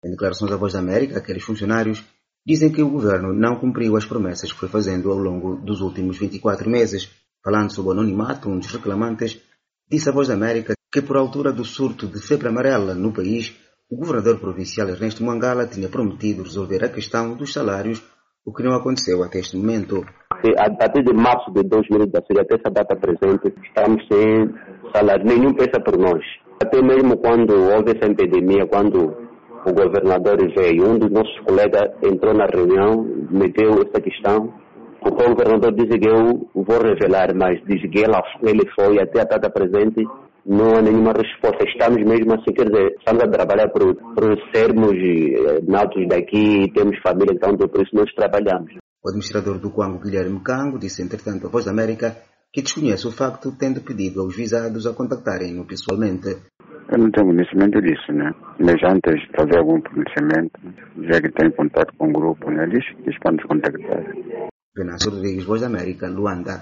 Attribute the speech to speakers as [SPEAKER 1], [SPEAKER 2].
[SPEAKER 1] Em declarações à Voz da América, aqueles funcionários dizem que o governo não cumpriu as promessas que foi fazendo ao longo dos últimos 24 meses. Falando sobre o anonimato, um dos reclamantes disse à Voz da América que por altura do surto de febre amarela no país, o governador provincial Ernesto Mangala tinha prometido resolver a questão dos salários, o que não aconteceu até este momento.
[SPEAKER 2] A partir de março de 2016 até essa data presente, estamos sem salário, nenhum pensa por nós. Até mesmo quando houve essa epidemia, quando o governador veio, um dos nossos colegas entrou na reunião, meteu essa questão. O governador disse que eu vou revelar, mas disse que ele foi até a data presente, não há nenhuma resposta. Estamos mesmo assim, quer dizer, estamos a trabalhar por sermos natos daqui, temos família, então por isso nós trabalhamos.
[SPEAKER 1] O administrador do Cuango, Guilherme Cango, disse entretanto à Voz da América que desconhece o facto, tendo pedido aos visados a contactarem-no pessoalmente.
[SPEAKER 3] Eu não tenho conhecimento disso, né? Mas antes de fazer algum pronunciamento, já que tem contato com o grupo, né? Diz para nos contactar.
[SPEAKER 1] Venâncio Rodrigues, Voz da América, Luanda.